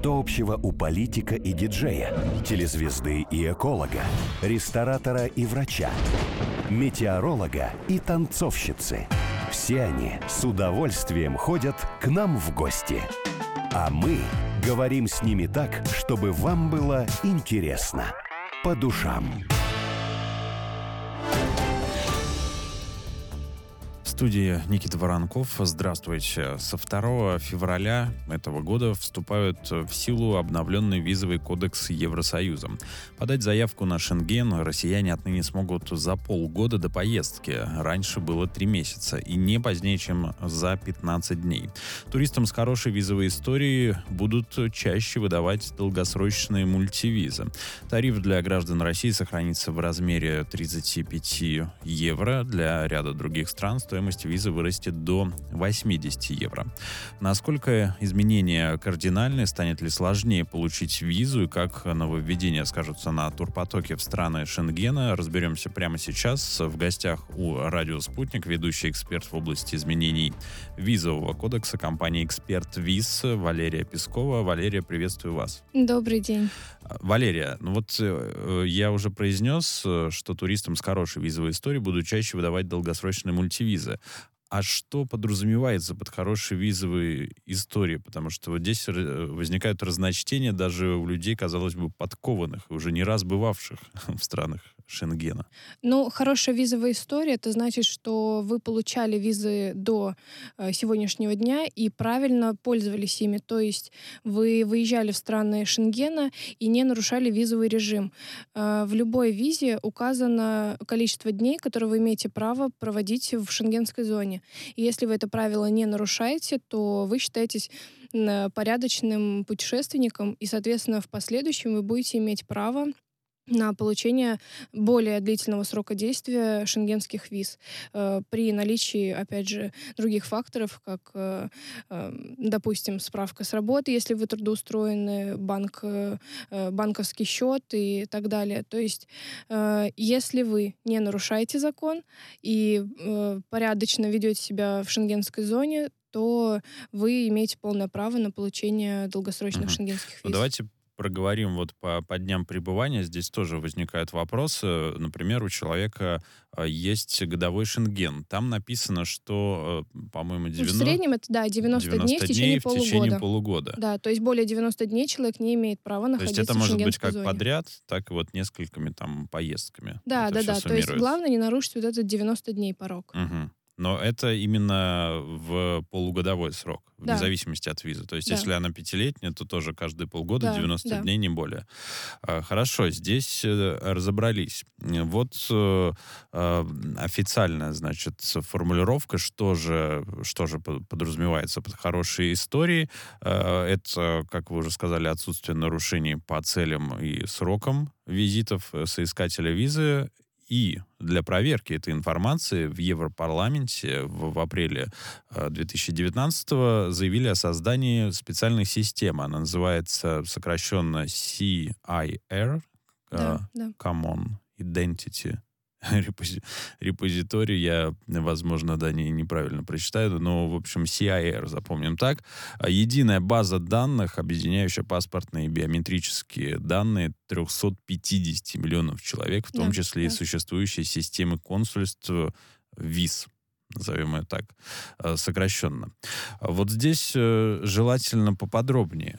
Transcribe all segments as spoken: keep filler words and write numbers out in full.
Что общего у политика и диджея, телезвезды и эколога, ресторатора и врача, метеоролога и танцовщицы? Все они с удовольствием ходят к нам в гости. А мы говорим с ними так, чтобы вам было интересно, по душам. В студии Никита Воронков. Здравствуйте. Со второго февраля этого года вступают в силу обновленный визовый кодекс Евросоюза. Подать заявку на Шенген россияне отныне смогут за полгода до поездки. Раньше было три месяца и не позднее, чем за пятнадцать дней. Туристам с хорошей визовой историей будут чаще выдавать долгосрочные мультивизы. Тариф для граждан России сохранится в размере тридцать пять евро. Для ряда других стран стоимость визы вырастет до восемьдесят евро. Насколько изменения кардинальные, станет ли сложнее получить визу и как нововведения скажутся на турпотоке в страны Шенгена, разберемся прямо сейчас. В гостях у «Радио Спутник» ведущий эксперт в области изменений визового кодекса компании «Эксперт Виз» Валерия Пескова. Валерия, приветствую вас. Добрый день. Валерия, ну вот э, я уже произнес, что туристам с хорошей визовой историей будут чаще выдавать долгосрочные мультивизы. А что подразумевается под хорошей визовой историей? Потому что вот здесь возникают разночтения даже у людей, казалось бы, подкованных, уже не раз бывавших в странах Шенгена. Ну, хорошая визовая история, это значит, что вы получали визы до э, сегодняшнего дня и правильно пользовались ими. То есть вы выезжали в страны Шенгена и не нарушали визовый режим. Э, в любой визе указано количество дней, которые вы имеете право проводить в шенгенской зоне. И если вы это правило не нарушаете, то вы считаетесь порядочным путешественником, и, соответственно, в последующем вы будете иметь право на получение более длительного срока действия шенгенских виз э, при наличии, опять же, других факторов, как, э, э, допустим, справка с работы, если вы трудоустроены, банк, э, банковский счет и так далее. То есть, э, если вы не нарушаете закон и э, порядочно ведете себя в шенгенской зоне, то вы имеете полное право на получение долгосрочных Угу. шенгенских виз. Ну, давайте проговорим вот по, по дням пребывания. Здесь тоже возникают вопросы. Например, у человека есть годовой Шенген. Там написано, что, по-моему, девяносто... В среднем это, да, девяносто, девяносто дней в течение в полугода. течение полугода. Да, то есть более девяноста дней человек не имеет права находиться в шенгенской зоне. То есть это может быть как подряд, так и вот несколькими там поездками. Да, это да, да. То есть главное не нарушить вот этот девяносто дней порог. Угу. Но это именно в полугодовой срок, да. вне зависимости от визы. То есть, да. если она пятилетняя, то тоже каждые полгода, да, девяносто да. дней, не более. Хорошо, здесь разобрались. Вот официальная, значит, формулировка, что же, что же подразумевается под хорошей историей. Это, как вы уже сказали, отсутствие нарушений по целям и срокам визитов соискателя визы. И для проверки этой информации в Европарламенте в, в апреле две тысячи девятнадцатого заявили о создании специальной системы. Она называется сокращенно си ай ар, да, да. Common Identity репозиторий. Я, возможно, да, не, неправильно прочитаю, но, в общем, си ай ар запомним так. Единая база данных, объединяющая паспортные и биометрические данные трехсот пятидесяти миллионов человек, в том да, числе да. и существующие системы консульств виз, назовем ее так, сокращенно. Вот здесь желательно поподробнее.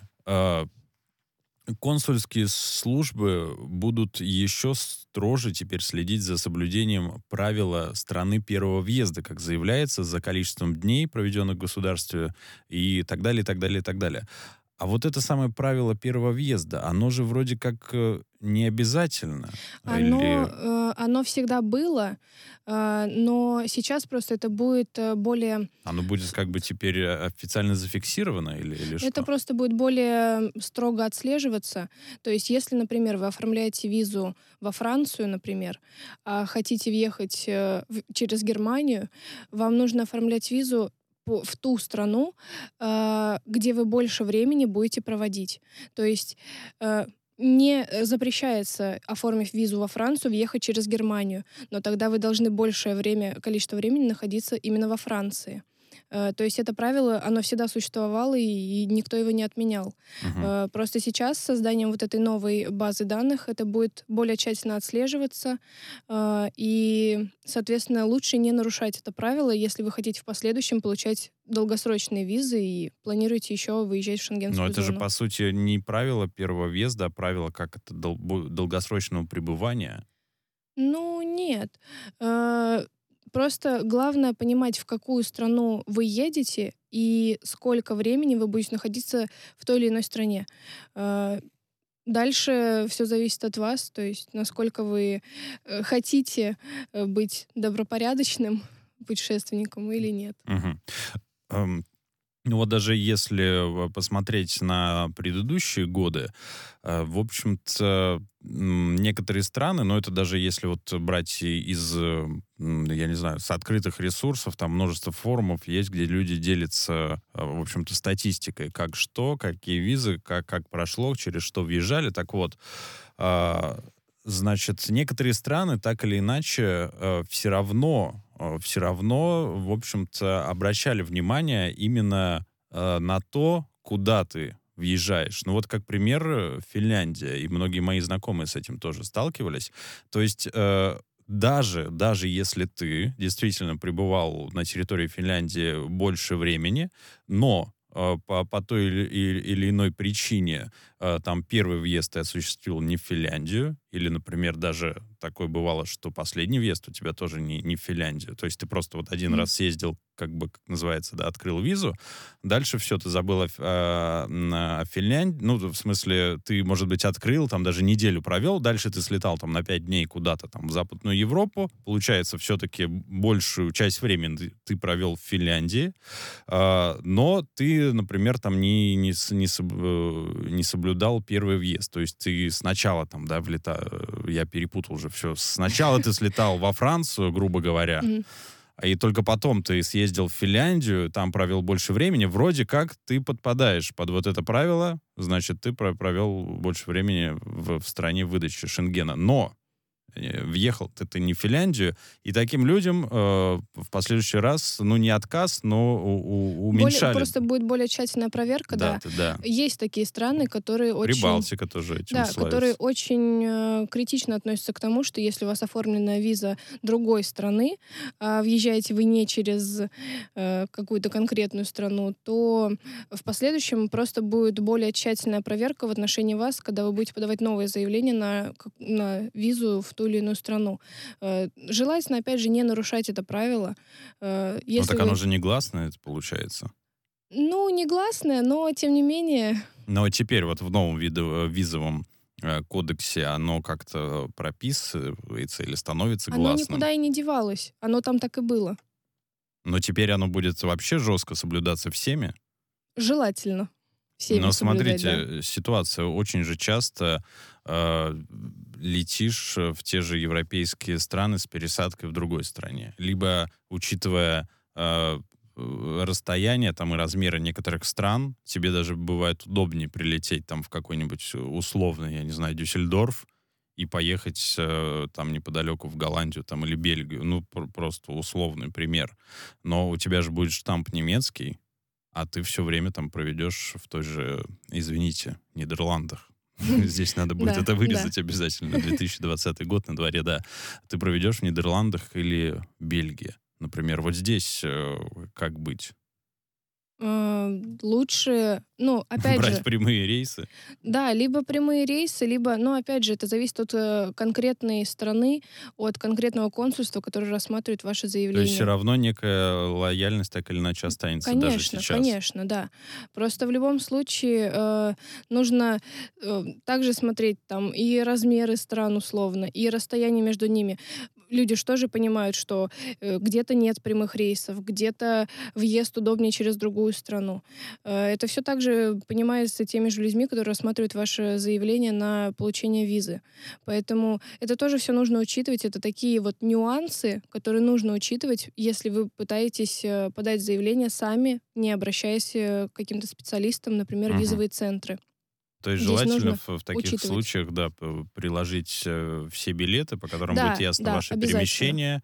Консульские службы будут еще строже теперь следить за соблюдением правила страны первого въезда, как заявляется, за количеством дней, проведенных в государстве, и так далее, и так далее, и так далее. А вот это самое правило первого въезда, оно же вроде как не обязательно. Оно, или... э, оно всегда было, э, но сейчас просто это будет более... Оно будет как бы теперь официально зафиксировано или, или что? Это просто будет более строго отслеживаться. То есть, если, например, вы оформляете визу во Францию, например, а хотите въехать э, в, через Германию, вам нужно оформлять визу в ту страну, э, где вы больше времени будете проводить. То есть э, не запрещается, оформив визу во Францию, въехать через Германию, но тогда вы должны большее время, количество времени находиться именно во Франции. Э, то есть это правило, оно всегда существовало, и, и никто его не отменял. Мгм. Э, просто сейчас с созданием вот этой новой базы данных это будет более тщательно отслеживаться, э, и, соответственно, лучше не нарушать это правило, если вы хотите в последующем получать долгосрочные визы и планируете еще выезжать в Но шенгенскую это же, зону. по сути, не правило первого въезда, а правило как это дол- бу- долгосрочного пребывания. Ну, нет. Э, Просто главное понимать, в какую страну вы едете и сколько времени вы будете находиться в той или иной стране. Э, Дальше все зависит от вас, то есть насколько вы э, хотите э, быть добропорядочным путешественником или нет. Мгм. Эм, Ну вот даже если э, посмотреть на предыдущие годы, э, в общем-то, м, некоторые страны, но это даже если вот брать и из, э, м, я не знаю, с открытых ресурсов, там множество форумов есть, где люди делятся, э, в общем-то, статистикой, как что, какие визы, как, как прошло, через что въезжали. Так вот, а, значит, некоторые страны так или иначе все равно, все равно, в общем-то, обращали внимание именно э, на то, куда ты въезжаешь. Ну вот как пример э, Финляндия, и многие мои знакомые с этим тоже сталкивались. То есть э, даже, даже если ты действительно пребывал на территории Финляндии больше времени, но э, по, по той или, или- или иной причине э, там первый въезд ты осуществил не в Финляндию, или, например, даже такое бывало, что последний въезд у тебя тоже не, не в Финляндию. То есть ты просто вот один Мгм. раз съездил, как бы, как называется, да, открыл визу, дальше все, ты забыл о, Ф- а, на- о Финляндии, ну, в смысле, ты, может быть, открыл, там даже неделю провел, дальше ты слетал там на пять дней куда-то там в Западную Европу, получается, все-таки большую часть времени ты, ты провел в Финляндии, а, но ты, например, там не, не, с- не, соб- э, не соблюдал первый въезд. То есть ты сначала там, да, влета... э, я перепутал уже все. Сначала ты слетал во Францию, грубо говоря, Мгм. а и только потом ты съездил в Финляндию, там провел больше времени. Вроде как ты подпадаешь под вот это правило, значит, ты про- провел больше времени в, в стране выдачи Шенгена. Но э, въехал ты, ты не в Финляндию, и таким людям э, в последующий раз, ну, не отказ, но у- у- Более, уменьшали. просто будет более тщательная проверка, Да, да. ты- да. Есть такие страны, которые очень Прибалтика тоже этим Да, которые славится. очень э, критично относятся к тому, что если у вас оформлена виза другой страны, а въезжаете вы не через э, какую-то конкретную страну, то в последующем просто будет более тщательная проверка в отношении вас, когда вы будете подавать новые заявления на, как- на визу в ту или иную страну. Э, желательно, опять же, не нарушать это правило. Э, Ну, если так оно вы... же негласное, это получается. Ну, негласное, но тем не менее... Но теперь вот в новом видо- э, визовом э, кодексе оно как-то прописывается или становится Оно гласным. никуда и не девалось. Оно там так и было. Но теперь оно будет вообще жестко соблюдаться всеми. Желательно всеми Но соблюдать, да. смотрите, э, ситуация очень же часто э, летишь э, в те же европейские страны с пересадкой в другой стране. Либо, учитывая э, э, расстояние там и размеры некоторых стран, тебе даже бывает удобнее прилететь там в какой-нибудь условный, я не знаю, Дюссельдорф и поехать э, там неподалеку в Голландию там, или Бельгию. Ну, пр- просто условный пример. Но у тебя же будет штамп немецкий, а ты все время там проведешь в той же, извините, Нидерландах. Здесь надо будет Да, это да. вырезать обязательно. две тысячи двадцатый год на дворе, да. Ты проведешь в Нидерландах или Бельгии, например. Вот здесь э, как быть? Э, Лучше, ну, опять Брать же, прямые рейсы? да, либо прямые рейсы, либо, ну, опять же, это зависит от э, конкретной страны, от конкретного консульства, которое рассматривает ваше То есть заявление. все равно некая лояльность так или иначе останется даже Конечно, сейчас. конечно, да. Просто в любом случае э, нужно э, также смотреть там и размеры стран условно, и расстояние между ними. Люди что же понимают, что э, где-то нет прямых рейсов, где-то въезд удобнее через другую страну. Э, это все также понимается теми же людьми, которые рассматривают ваше заявление на получение визы. Поэтому это тоже все нужно учитывать. Это такие вот нюансы, которые нужно учитывать, если вы пытаетесь э, подать заявление сами, не обращаясь э, к каким-то специалистам, например, Мгм. визовые центры. То есть Здесь желательно нужно в, в таких учитывать. случаях, да, п- приложить э, все билеты, по которым будет Да, ясно да, ваше обязательно. перемещение,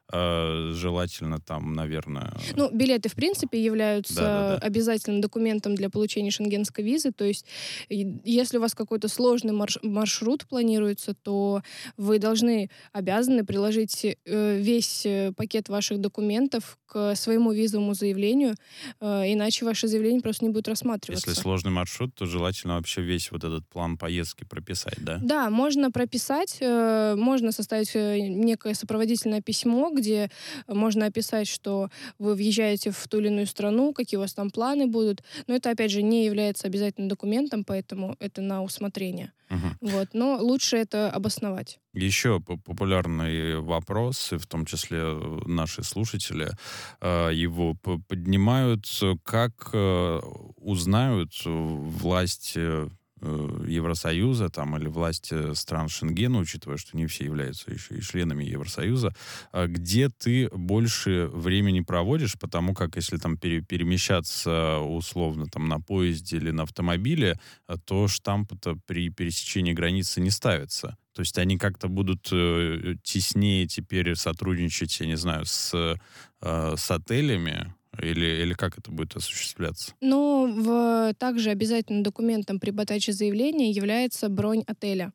э, желательно там, наверное... Ну, билеты, в принципе, являются Да-да-да. обязательным документом для получения шенгенской визы. То есть, и- если у вас какой-то сложный марш- маршрут планируется, то вы должны, обязаны приложить э, весь э, пакет ваших документов к своему визовому заявлению, э, иначе ваше заявление просто не будет Если рассматриваться. сложный маршрут, то желательно вообще весь вот этот план поездки прописать, да? Да, можно прописать, э, можно составить э, некое сопроводительное письмо, где можно описать, что вы въезжаете в ту или иную страну, какие у вас там планы будут. Но это, опять же, не является обязательным документом, поэтому это на усмотрение. Мгм. Вот. Но лучше это обосновать. Еще по- популярный вопрос, и в том числе э, наши слушатели э, его п- поднимают, э, как э, узнают э, власти э, Евросоюза там, или власти стран Шенгена, учитывая, что не все являются еще и членами Евросоюза, а где ты больше времени проводишь, потому как если там пере- перемещаться условно там на поезде или на автомобиле, а, то штампы-то при пересечении границы не ставятся. То есть они как-то будут э, теснее теперь сотрудничать, я не знаю, с, э, с отелями, или, или как это будет осуществляться? Но в, также обязательным документом при подаче заявления является бронь отеля.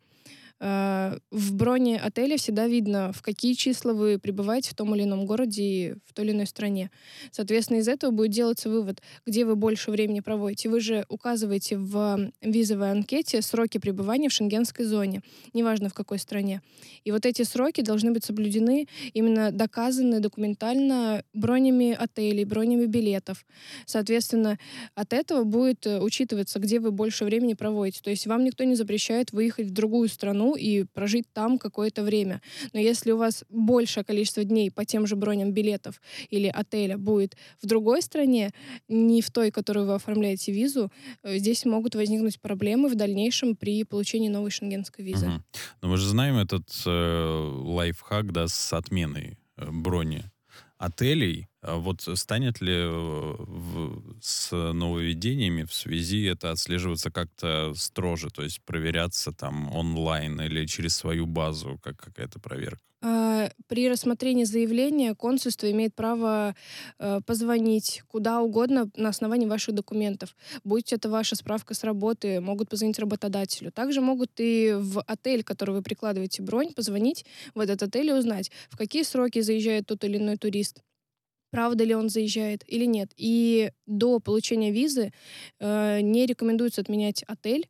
Э, В броне отеля всегда видно, в какие числа вы пребываете в том или ином городе и в той или иной стране. Соответственно, из этого будет делаться вывод, где вы больше времени проводите. Вы же указываете в визовой анкете сроки пребывания в шенгенской зоне, неважно в какой стране. И вот эти сроки должны быть соблюдены, именно доказаны документально бронями отелей, бронями билетов. Соответственно, от этого будет э, учитываться, где вы больше времени проводите. То есть вам никто не запрещает выехать в другую страну и прожить там какое-то время. Но если у вас большее количество дней по тем же броням билетов или отеля будет в другой стране, не в той, которую вы оформляете визу, э, здесь могут возникнуть проблемы в дальнейшем при получении новой шенгенской визы. Мгм. Но мы же знаем этот э, лайфхак, да, с отменой э, брони отелей. А вот станет ли э, в- с нововведениями в связи это отслеживаться как-то строже, то есть проверяться там онлайн или через свою базу, как какая-то проверка? А, При рассмотрении заявления консульство имеет право э, позвонить куда угодно на основании ваших документов. Будь это ваша справка с работы, могут позвонить работодателю. Также могут и в отель, который вы прикладываете бронь, позвонить в этот отель и узнать, в какие сроки заезжает тот или иной турист. Правда ли он заезжает или нет. И до получения визы э, не рекомендуется отменять отель,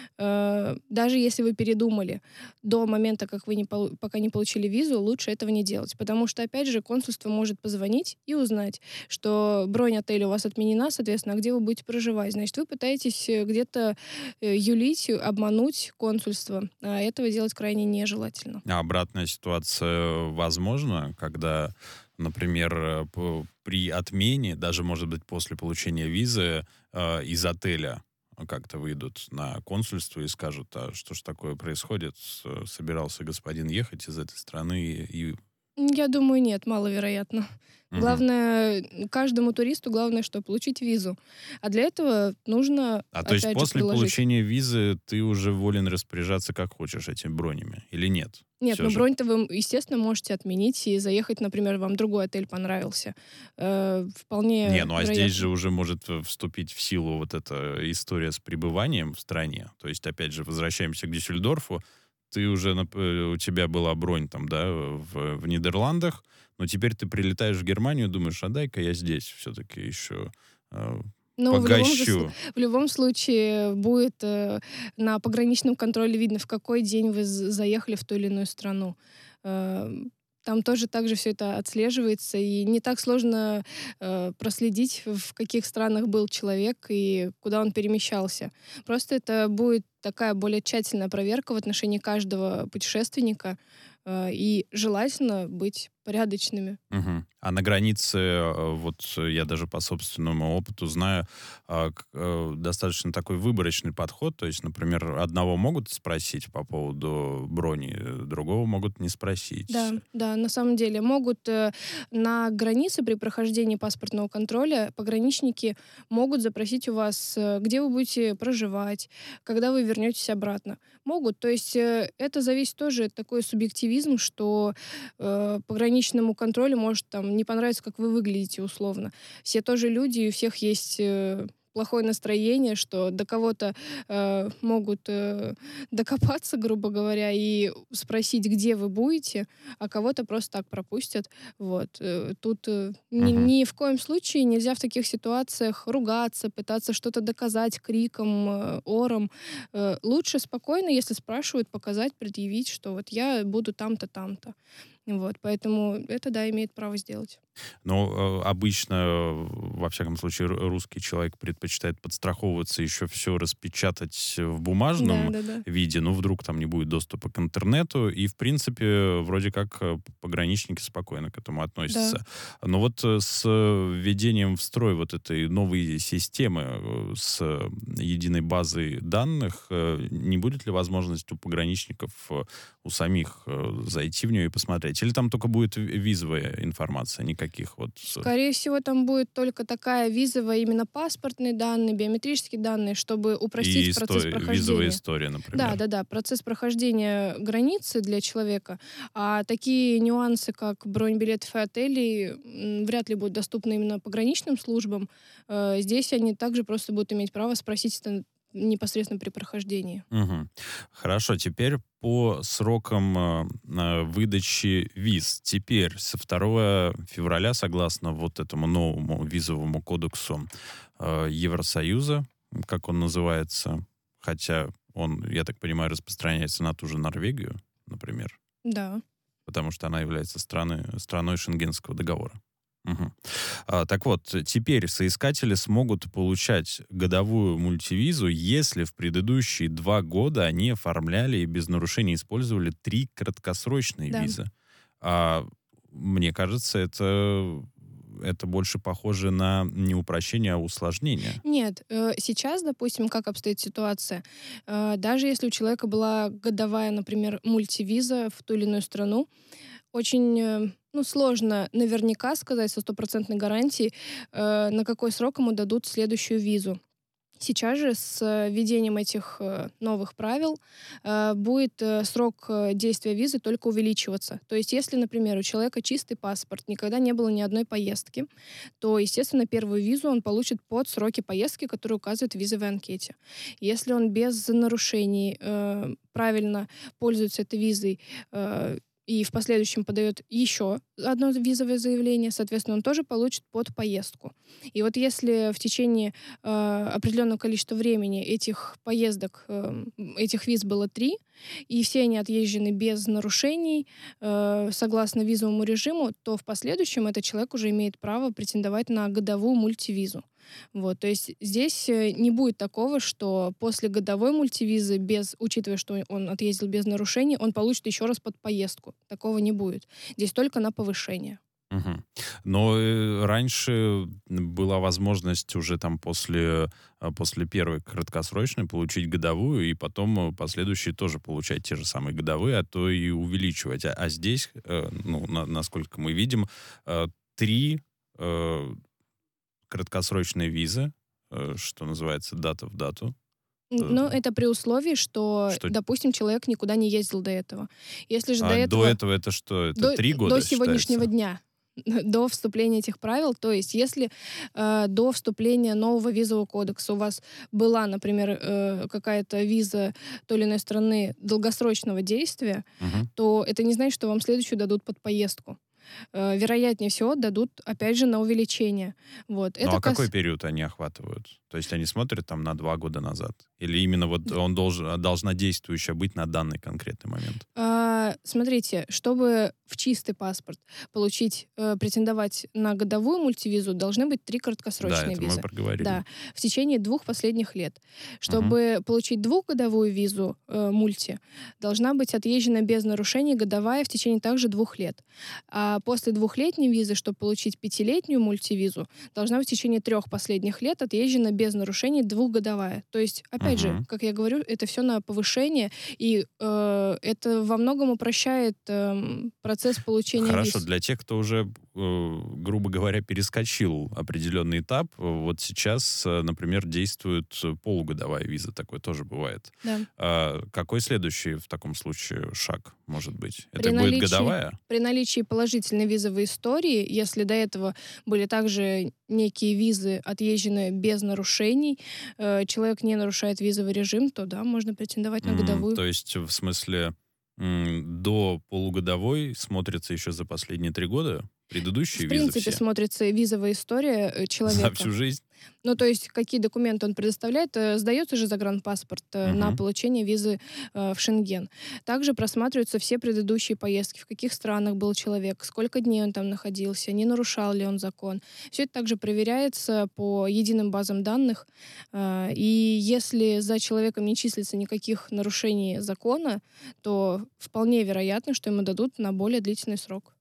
Э, даже если вы передумали до момента, как вы не полу- пока не получили визу, лучше этого не делать. Потому что, опять же, консульство может позвонить и узнать, что бронь отеля у вас отменена, соответственно, а где вы будете проживать. Значит, вы пытаетесь э, где-то э, юлить, обмануть консульство, а этого делать крайне нежелательно. А обратная ситуация возможна, когда, например, э, по- при отмене, даже, может быть, после получения визы э, из отеля как-то выйдут на консульство и скажут, а что ж такое происходит, С- собирался господин ехать из этой страны и... и- М, Я думаю, нет, маловероятно. Мгм. Главное, м, каждому туристу главное, что получить визу. А для этого нужно, А то есть опять же, после приложить. получения визы ты уже волен распоряжаться как хочешь этими бронями или нет? Нет, Все ну же. бронь-то вы, естественно, можете отменить и заехать, например, вам другой отель понравился. Э, вполне Не, ну а здесь вероятно. же уже может э, вступить в силу вот эта история с пребыванием в стране. То есть, опять же, возвращаемся к Дюссельдорфу. Ты уже, нап- э, у тебя была бронь там, да, в, в Нидерландах, но теперь ты прилетаешь в Германию, думаешь, а дай-ка я здесь все-таки еще э, Но в любом, же, слу- погощу. в любом случае будет э, на пограничном контроле видно, в какой день вы з- заехали в ту или иную страну. Э, Там тоже так же все это отслеживается, и не так сложно э, проследить, в каких странах был человек и куда он перемещался. Просто это будет такая более тщательная проверка в отношении каждого путешественника, э, и желательно быть порядочными. Мгм. А на границе, э, вот э, я даже по собственному опыту знаю, а, к- э, достаточно такой выборочный подход. То есть, например, одного могут спросить по поводу брони, э, другого могут не спросить. Да, да, на самом деле могут э, на границе при прохождении паспортного контроля пограничники могут запросить у вас, э, где вы будете проживать, когда вы вернетесь обратно. Могут, то есть э, это зависит тоже такой субъективизм, что э, пограничники пограничному контролю может там не понравиться, как вы выглядите условно. Все тоже люди, и у всех есть э, плохое настроение, что до кого-то э, могут э, докопаться, грубо говоря, и спросить, где вы будете, а кого-то просто так пропустят. Вот. Э, Тут э, ни, Мгм. ни в коем случае нельзя в таких ситуациях ругаться, пытаться что-то доказать криком, э, ором. Э, Лучше спокойно, если спрашивают, показать, предъявить, что вот я буду там-то, там-то. Вот. Поэтому это, да, имеет право сделать. Но э, обычно, э, во всяком случае, ру- русский человек предпочитает подстраховываться, еще все распечатать в Да, бумажном да, да. виде, ну, вдруг там не будет доступа к интернету, и, в принципе, вроде как э, пограничники спокойно к этому Да. относятся. Но вот э, с введением в строй вот этой новой системы, э, с э, единой базой данных, э, не будет ли возможность у пограничников, э, у самих э, зайти в нее и посмотреть? Или там только будет ви- визовая информация, никаких вот... э, Скорее всего, там будет только такая визовая, именно паспортные данные, биометрические данные, чтобы И упростить процесс исто- визовая прохождения. история, Да, например. да, да, процесс прохождения границы для человека. А такие нюансы, как бронь билетов и отелей, м, вряд ли будут доступны именно пограничным службам. Э, Здесь они также просто будут иметь право спросить это непосредственно при прохождении. Мгм. Хорошо, теперь по срокам э, э, выдачи виз. Теперь со второго февраля, согласно вот этому новому визовому кодексу э, Евросоюза, как он называется, хотя он, я так понимаю, распространяется на ту же Норвегию, например, Да. потому что она является страны, страной Шенгенского договора. Мгм. А, так вот, теперь соискатели смогут получать годовую мультивизу, если в предыдущие два года они оформляли и без нарушений использовали три краткосрочные Да. визы. А, мне кажется, это, это больше похоже на не упрощение, а усложнение. Нет, э, сейчас, допустим, как обстоит ситуация, э, даже если у человека была годовая, например, мультивиза в ту или иную страну, очень э, ну, сложно наверняка сказать со стопроцентной гарантией, э, на какой срок ему дадут следующую визу. Сейчас же с э, введением этих э, новых правил э, будет э, срок э, действия визы только увеличиваться. То есть, если, например, у человека чистый паспорт, никогда не было ни одной поездки, то, естественно, первую визу он получит под сроки поездки, которые указывают в визовой анкете. Если он без нарушений э, правильно пользуется этой визой, э, и в последующем подает еще одно визовое заявление, соответственно, он тоже получит под поездку. И вот если в течение э, определенного количества времени этих поездок, э, этих виз было три, и все они отъезжены без нарушений, э, согласно визовому режиму, то в последующем этот человек уже имеет право претендовать на годовую мультивизу. Вот, то есть здесь э, не будет такого, что после годовой мультивизы, без, учитывая, что он отъездил без нарушений, он получит еще раз под поездку. Такого не будет. Здесь только на повышение. Мгм. Но э, раньше была возможность уже там после, э, после первой краткосрочной получить годовую, и потом э, последующие тоже получать те же самые годовые, а то и увеличивать. А, а здесь, э, ну, на- насколько мы видим, э, три э, краткосрочные визы, э, что называется, дата в дату. Н- Э, Но это при условии, что, Что, допустим, человек никуда не ездил до этого. Если же до а до этого, этого это что? Это до, три до года сегодняшнего считается? дня, до вступления этих правил, то есть если э, до вступления нового визового кодекса у вас была, например, э, какая-то виза той или иной страны долгосрочного действия, Мгм. то это не значит, что вам следующую дадут под поездку. Э, вероятнее всего, дадут, опять же, на увеличение. Вот. Ну Это а какой кас- период они охватывают? То есть они смотрят там на два года назад? Или именно вот он должен, должна действующая быть на данный конкретный момент? А, смотрите, чтобы в чистый паспорт получить, э, претендовать на годовую мультивизу, должны быть три Да, краткосрочные это мы визы. проговорили. Да, в течение двух последних лет. Мгм. Чтобы получить двухгодовую визу э, мульти, должна быть отъезжена без нарушений годовая в течение также двух лет. А после двухлетней визы, чтобы получить пятилетнюю мультивизу, должна быть в течение трех последних лет отъезжена без нарушений двухгодовая. То есть, опять же, Мгм. как я говорю, это все на повышение, и э, это во многом упрощает эм, процесс получения Хорошо, виз. для тех, кто уже э, грубо говоря, перескочил определенный этап. Вот сейчас, э, например, действует полугодовая виза, такое тоже бывает. Да. А какой следующий в таком случае шаг может быть? При Это будет наличии, годовая? при наличии положительной визовой истории, если до этого были также некие визы отъезженные без нарушений, э, человек не нарушает визовый режим, то да, можно претендовать на М, годовую. То есть, в смысле, м, до полугодовой смотрится еще за последние три года? Предыдущие В визы принципе, все? смотрится визовая история э, За человека. всю жизнь? Ну, то есть, какие документы он предоставляет, э, сдается же загранпаспорт э, на Мгм. получение визы э, в Шенген. Также просматриваются все предыдущие поездки, в каких странах был человек, сколько дней он там находился, не нарушал ли он закон. Все это также проверяется по единым базам данных. э, И если за человеком не числится никаких нарушений закона, то вполне вероятно, что ему дадут на более длительный срок.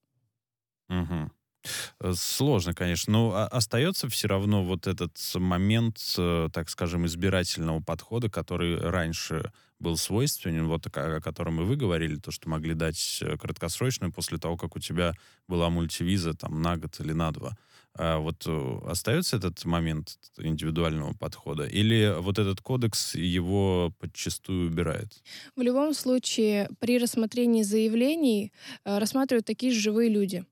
Мгм. Э, Сложно, конечно, но а- остается все равно вот этот момент, э, так скажем, избирательного подхода, который раньше был свойственен, вот о о котором и вы говорили, то, что могли дать э, краткосрочную после того, как у тебя была мультивиза там на год или на два. А вот э, остается этот момент индивидуального подхода? Или вот этот кодекс его подчастую убирает? В любом случае, при рассмотрении заявлений э, рассматривают такие же живые люди.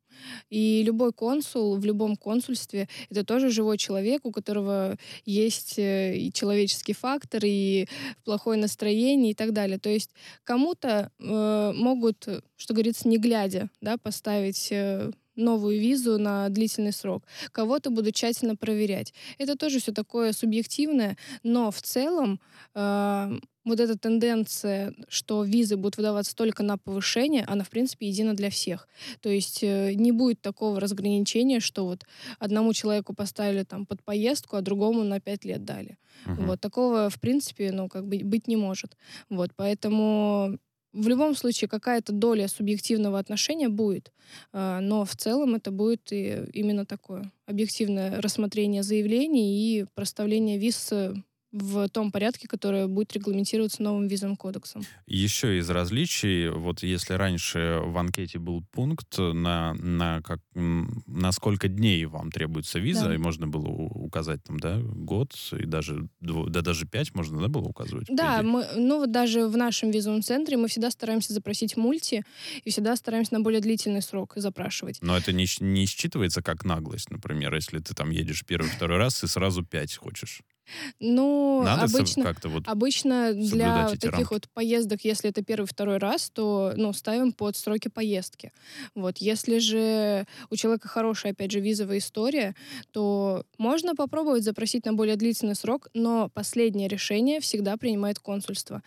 И любой консул в любом консульстве — это тоже живой человек, у которого есть э, и человеческий фактор, и плохое настроение и так далее. То есть кому-то э, могут, э, что говорится, не глядя, да, поставить э, новую визу на длительный срок. Кого-то будут тщательно проверять. Это тоже все такое субъективное, но в целом э, вот эта тенденция, что визы будут выдаваться только на повышение, она, в принципе, едина для всех. То есть э, не будет такого разграничения, что вот одному человеку поставили там под поездку, а другому на пять лет дали. Мгм. Вот такого, в принципе, ну, как бы быть не может. Вот, поэтому в любом случае какая-то доля субъективного отношения будет, а, но в целом это будет и именно такое объективное рассмотрение заявлений и проставление виз э, в том порядке, который будет регламентироваться новым визовым кодексом. Еще из различий, вот если раньше в анкете был пункт, на, на, как, м, на сколько дней вам требуется виза, Да. и можно было у- указать там, да, год, и даже, дво- да, даже пять можно, да, было указывать? по Да, идее? мы, ну вот даже в нашем визовом центре мы всегда стараемся запросить мульти и всегда стараемся на более длительный срок запрашивать. Но это не, щ- не считывается как наглость, например, если ты там едешь первый, второй раз и сразу пять хочешь. Ну, Надо сов- обычно, как-то вот обычно соблюдать для эти таких рамки. вот поездок, если это первый-второй раз, то, ну, ставим под сроки поездки. Вот. Если же у человека хорошая, опять же, визовая история, то можно попробовать запросить на более длительный срок, но последнее решение всегда принимает консульство.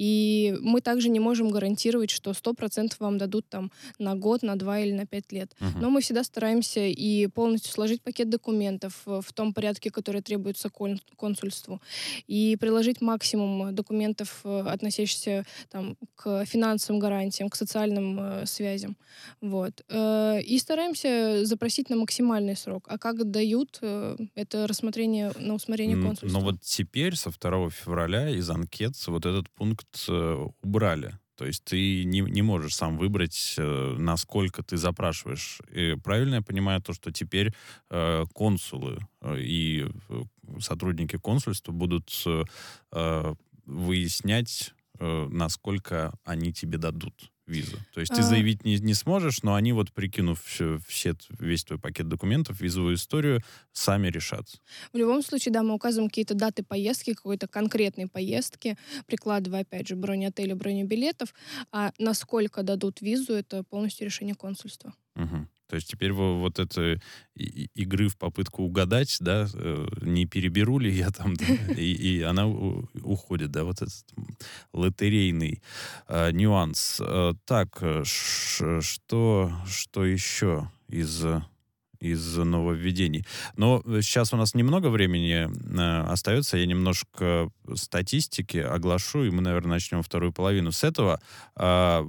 И мы также не можем гарантировать, что сто процентов вам дадут там на год, на два или на пять лет. Мгм. Но мы всегда стараемся и полностью сложить пакет документов э, в том порядке, который требуется кон- консульству, и приложить максимум документов, э, относящихся там, к финансовым гарантиям, к социальным э, связям. Вот. Э, И стараемся запросить на максимальный срок. А как дают, э, это рассмотрение на усмотрение М, Но консульства. вот теперь, со второго февраля, из анкет вот этот пункт э, убрали. То есть ты не, не можешь сам выбрать, э, насколько ты запрашиваешь. И правильно я понимаю то, что теперь э, консулы э, и э, сотрудники консульства будут э, э, выяснять, э, насколько они тебе дадут визу. То есть ты А, заявить не, не сможешь, но они вот, прикинув все, все, весь твой пакет документов, визовую историю, сами решат. В любом случае, да, мы указываем какие-то даты поездки, какой-то конкретной поездки, прикладывая, опять же, бронь отеля, бронь билетов. А насколько дадут визу, это полностью решение консульства. Мгм. То есть теперь во- вот это и- и- игры в попытку угадать, да, э, не переберу ли я там, да, и, и она у- уходит, да, вот этот м, лотерейный э, нюанс. Э, так, э, ш- что, что еще из э, из нововведений. Но э, сейчас у нас немного времени э, остается. Я немножко статистики оглашу, и мы, наверное, начнем вторую половину с этого. А,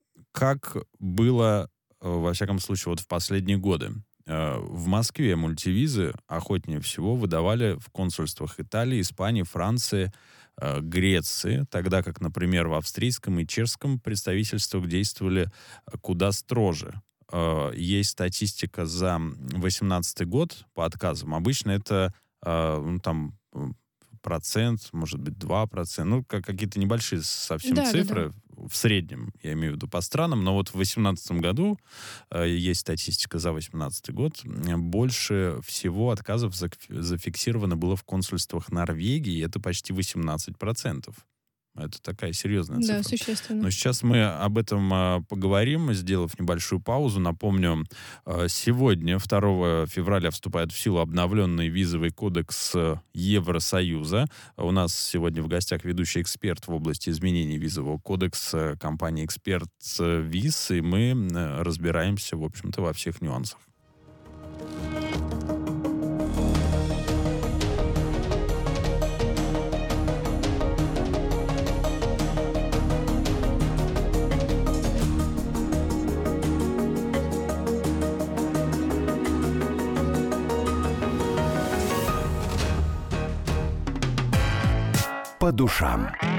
как было, э, во всяком случае, вот в последние годы? Э, В Москве мультивизы охотнее всего выдавали в консульствах Италии, Испании, Франции, э, Греции, тогда как, например, в австрийском и чешском представительствах действовали э, куда строже. э, есть статистика за восемнадцатый год по отказам. Обычно это э, ну, там процент, может быть, два процента, ну, как, какие-то небольшие совсем Да, цифры. да, да. В среднем, я имею в виду по странам, но вот в две тысячи восемнадцатом году, э, есть статистика за две тысячи восемнадцатый год, э, больше всего отказов зафиксировано было в консульствах Норвегии, и это почти восемнадцать процентов. Это такая серьезная цифра. Да, существенно. Но сейчас мы об этом а, поговорим, сделав небольшую паузу. Напомню, а, сегодня, второго февраля, вступает в силу обновленный визовый кодекс Евросоюза. У нас сегодня в гостях ведущий эксперт в области изменений визового кодекса компании «Эксперт Виз», и мы разбираемся, в общем-то, во всех нюансах. По душам.